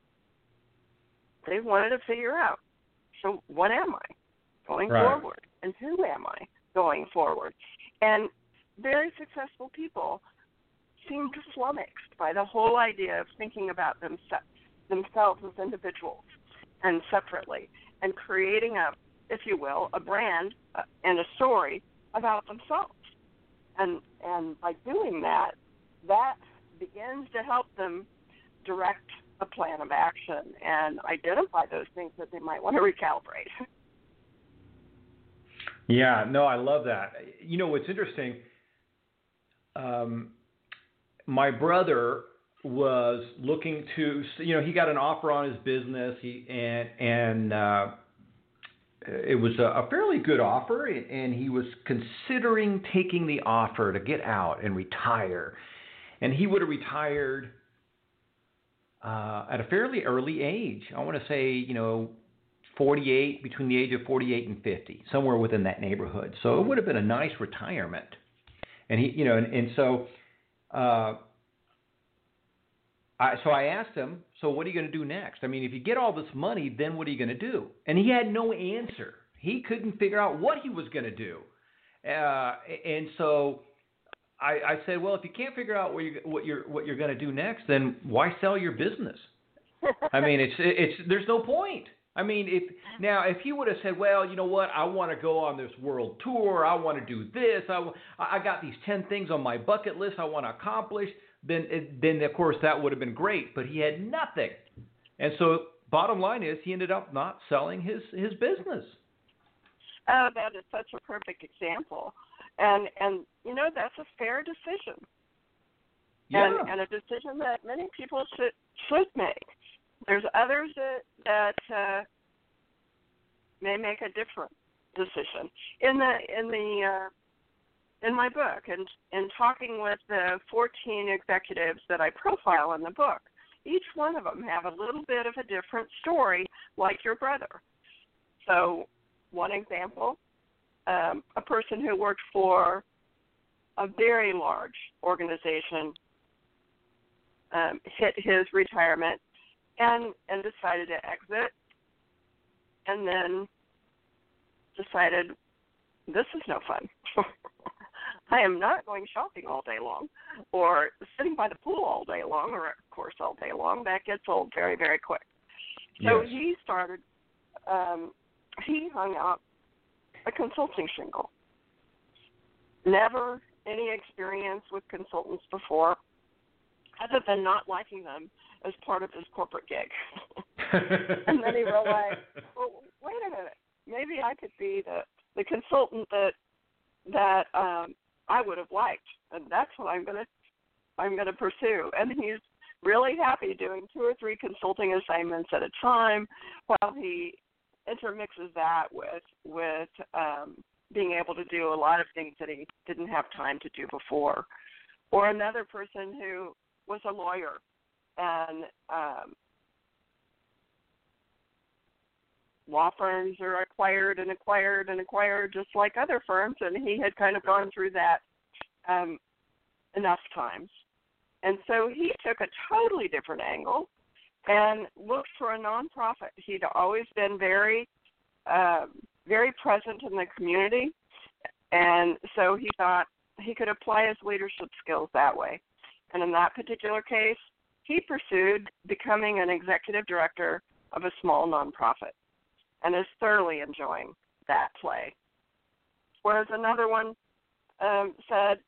they wanted to figure out, so what am I going right. forward, and who am I going forward? And very successful people seem flummoxed by the whole idea of thinking about them, themselves as individuals and separately, and creating a, if you will, a brand uh, and a story about themselves. And and by doing that, that begins to help them direct a plan of action and identify those things that they might want to recalibrate. Yeah, no, I love that. You know, what's interesting, um, my brother was looking to, you know, he got an offer on his business, he and and uh, it was a, a fairly good offer, and he was considering taking the offer to get out and retire. And he would have retired uh, at a fairly early age. I want to say, you know, forty-eight, between the age of forty-eight and fifty, somewhere within that neighborhood. So it would have been a nice retirement. And he, you know, and, and so, uh, I, so I asked him, so what are you going to do next? I mean, if you get all this money, then what are you going to do? And he had no answer. He couldn't figure out what he was going to do. Uh, and so I, I said, well, if you can't figure out what you're, what you're, what you're going to do next, then why sell your business? I mean, it's, it's, there's no point. I mean, if now if he would have said, well, you know what, I want to go on this world tour, I want to do this, I, I got these ten things on my bucket list I want to accomplish, then then of course that would have been great. But he had nothing, and so bottom line is he ended up not selling his his business. Oh, that is such a perfect example, and and you know that's a fair decision, yeah. and and a decision that many people should should make. There's others that, that uh, may make a different decision. In the in the uh, in my book, and in talking with the fourteen executives that I profile in the book, each one of them have a little bit of a different story, like your brother. So one example, um, a person who worked for a very large organization um, hit his retirement and, and decided to exit, and then decided, this is no fun. I am not going shopping all day long or sitting by the pool all day long or, of course, all day long. That gets old very, very quick. So Yes. he started, um, he hung up a consulting shingle. Never any experience with consultants before, other than not liking them as part of his corporate gig. And then he realized, well, wait a minute, maybe I could be the, the consultant that that um, I would have liked, and that's what I'm gonna I'm gonna pursue. And he's really happy doing two or three consulting assignments at a time, while he intermixes that with with um, being able to do a lot of things that he didn't have time to do before. Or another person who was a lawyer and um, law firms are acquired and acquired and acquired just like other firms, and he had kind of gone through that um, enough times. And so he took a totally different angle and looked for a nonprofit. He'd always been very, uh, very present in the community, and so he thought he could apply his leadership skills that way. And in that particular case, he pursued becoming an executive director of a small nonprofit and is thoroughly enjoying that play. Whereas another one um, said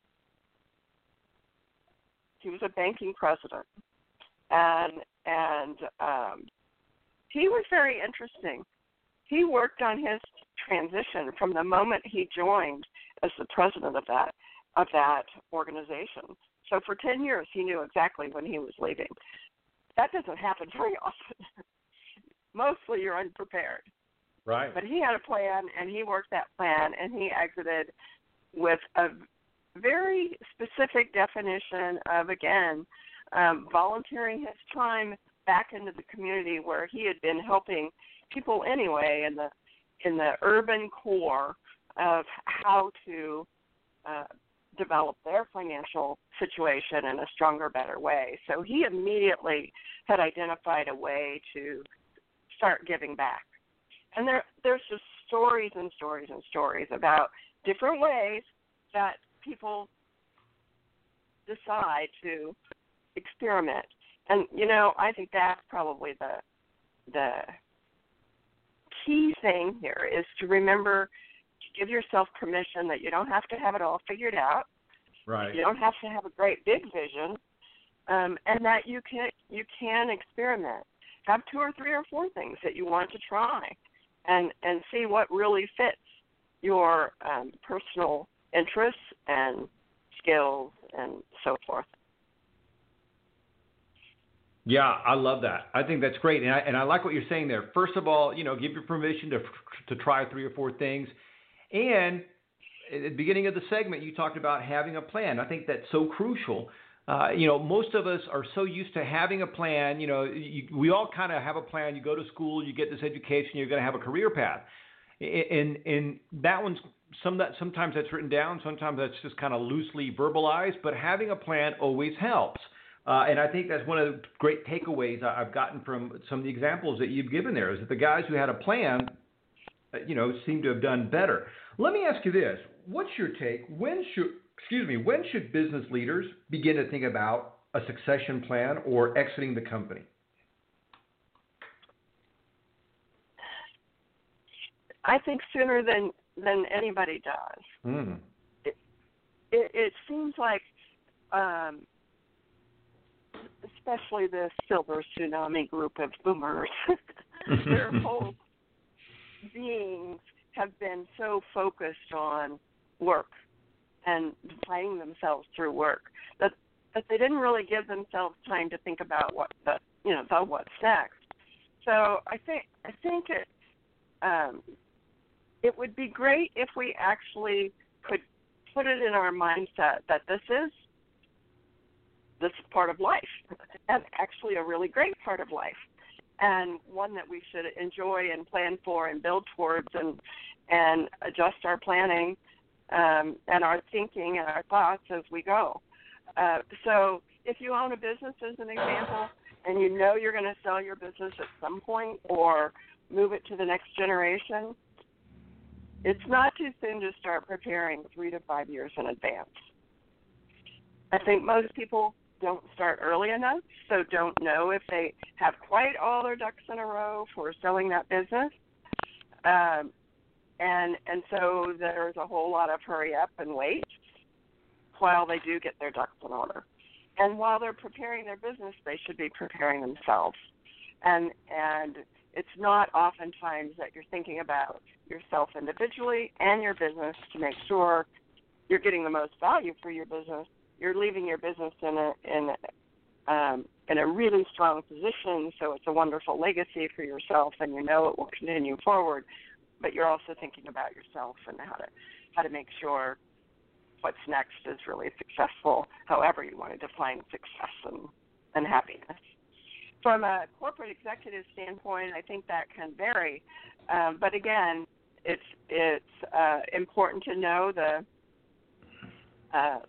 he was a banking president, and and um, he was very interesting. He worked on his transition from the moment he joined as the president of that of that organization. So for ten years, he knew exactly when he was leaving. That doesn't happen very often. Mostly you're unprepared. Right. But he had a plan, and he worked that plan, and he exited with a very specific definition of, again, um, volunteering his time back into the community where he had been helping people anyway in the in the urban core of how to uh, develop their financial situation in a stronger, better way. So he immediately had identified a way to start giving back. And there, there's just stories and stories and stories about different ways that people decide to experiment. And, you know, I think that's probably the the key thing here is to remember to give yourself permission that you don't have to have it all figured out. Right. You don't have to have a great big vision, um, and that you can you can experiment. Have two or three or four things that you want to try, and and see what really fits your um, personal interests and skills and so forth. Yeah, I love that. I think that's great, and I and I like what you're saying there. First of all, you know, give your permission to to try three or four things, and at the beginning of the segment, you talked about having a plan. I think that's so crucial. Uh, you know, most of us are so used to having a plan. You know, you, we all kind of have a plan. You go to school, you get this education, you're going to have a career path, and and that one's some that sometimes that's written down, sometimes that's just kind of loosely verbalized. But having a plan always helps. Uh, and I think that's one of the great takeaways I've gotten from some of the examples that you've given there is that the guys who had a plan, you know, seem to have done better. Let me ask you this. What's your take? When should, excuse me, when should business leaders begin to think about a succession plan or exiting the company? I think sooner than, than anybody does. Mm. It, it, it seems like um, especially the silver tsunami group of boomers, their whole beings have been so focused on work and defining themselves through work that that they didn't really give themselves time to think about what the you know the what's next. So I think I think it um, it would be great if we actually could put it in our mindset that this is this is part of life, and actually a really great part of life. and one that we should enjoy and plan for and build towards and and adjust our planning um, and our thinking and our thoughts as we go. Uh, so if you own a business, as an example, and you know you're going to sell your business at some point or move it to the next generation, it's not too soon to start preparing three to five years in advance. I think most people don't start early enough, so don't know if they have quite all their ducks in a row for selling that business. Um, and and so there's a whole lot of hurry up and wait while they do get their ducks in order. And while they're preparing their business, they should be preparing themselves. And and it's not oftentimes that you're thinking about yourself individually and your business to make sure you're getting the most value for your business. You're leaving your business in a in um, in a really strong position, so it's a wonderful legacy for yourself, and you know it will continue forward. But you're also thinking about yourself and how to how to make sure what's next is really successful, however you want to define success and, and happiness. From a corporate executive standpoint, I think that can vary. Um, but again, it's it's uh, important to know the uh,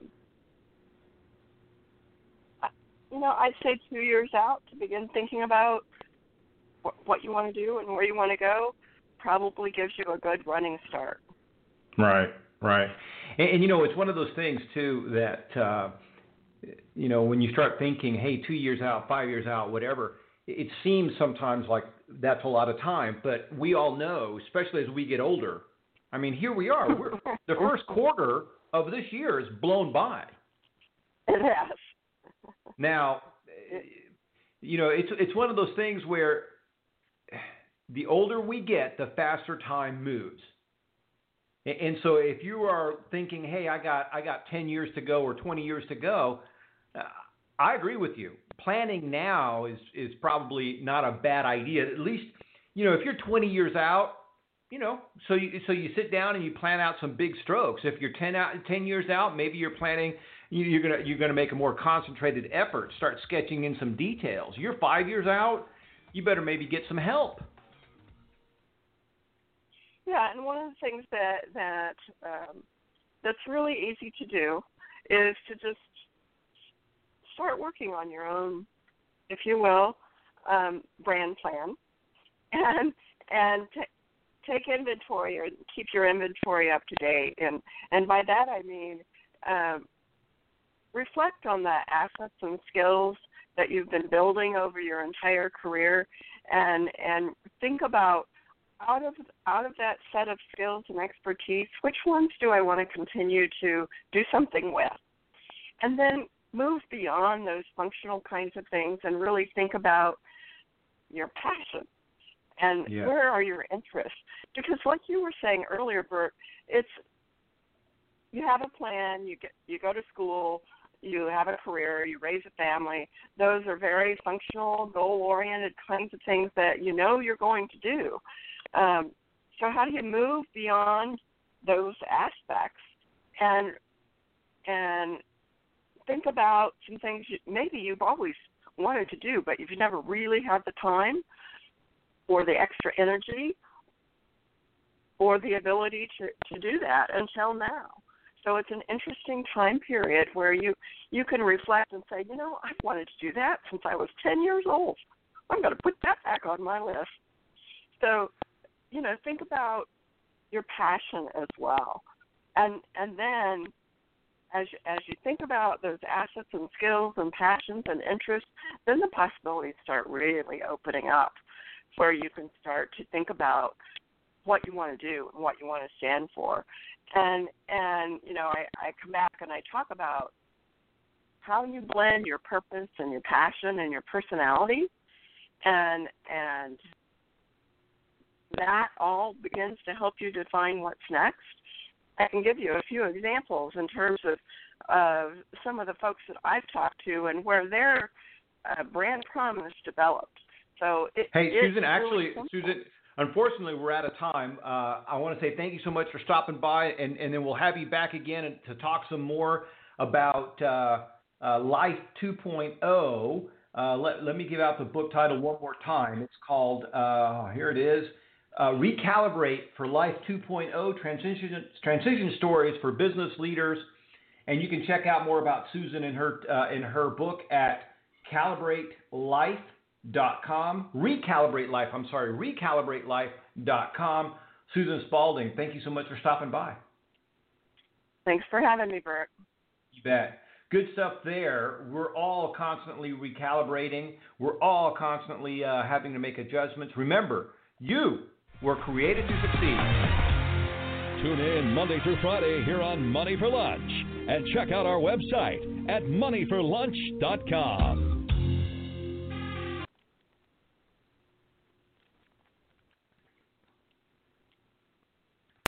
you know, I'd say two years out to begin thinking about what, what you want to do and where you want to go probably gives you a good running start. Right, right. And, and you know, it's one of those things, too, that, uh, you know, when you start thinking, hey, two years out, five years out, whatever, it seems sometimes like that's a lot of time. But we all know, especially as we get older, I mean, here we are. We're, the first quarter of this year is blown by. It has. Now, you know, it's it's one of those things where the older we get, the faster time moves. And so if you are thinking, hey, I got I got ten years to go or twenty years to go, uh, I agree with you. Planning now is, is probably not a bad idea. At least, you know, if you're twenty years out, you know, so you, so you sit down and you plan out some big strokes. If you're ten, out, ten years out, maybe you're planning, you're going to you're gonna make a more concentrated effort, start sketching in some details. You're five years out, you better maybe get some help. Yeah, and one of the things that that um, that's really easy to do is to just start working on your own, if you will, um, brand plan, and and t- take inventory or keep your inventory up to date. And and by that I mean um, reflect on the assets and skills that you've been building over your entire career, and and think about out of out of that set of skills and expertise, which ones do I want to continue to do something with? And then move beyond those functional kinds of things and really think about your passion and yeah. where are your interests? Because like you were saying earlier, Bert, it's you have a plan, you get you go to school, you have a career, you raise a family. Those are very functional, goal-oriented kinds of things that you know you're going to do. Um, so how do you move beyond those aspects and and think about some things you, maybe you've always wanted to do, but you've never really had the time or the extra energy or the ability to, to do that until now. So it's an interesting time period where you, you can reflect and say, you know, I've wanted to do that since I was ten years old. I'm going to put that back on my list. So, you know, think about your passion as well. And and then as as you think about those assets and skills and passions and interests, then the possibilities start really opening up where you can start to think about what you want to do and what you want to stand for. And, and you know, I, I come back and I talk about how you blend your purpose and your passion and your personality, and and that all begins to help you define what's next. I can give you a few examples in terms of uh, some of the folks that I've talked to and where their uh, brand promise developed. So it, hey, Susan, really actually, simple. Susan, unfortunately, we're out of time. Uh, I want to say thank you so much for stopping by, and, and then we'll have you back again to talk some more about uh, uh, Life two point oh. Uh, let, let me give out the book title one more time. It's called, uh, here it is, uh, Recalibrate for Life two point oh, Transition, Transition Stories for Business Leaders. And you can check out more about Susan and her, uh, in her book at calibrate life dot com. Recalibrate Life, I'm sorry, recalibrate life dot com. Susan Spalding, thank you so much for stopping by. Thanks for having me, Bert. You bet. Good stuff there. We're all constantly recalibrating. We're all constantly uh, having to make adjustments. Remember, you were created to succeed. Tune in Monday through Friday here on Money for Lunch and check out our website at money for lunch dot com.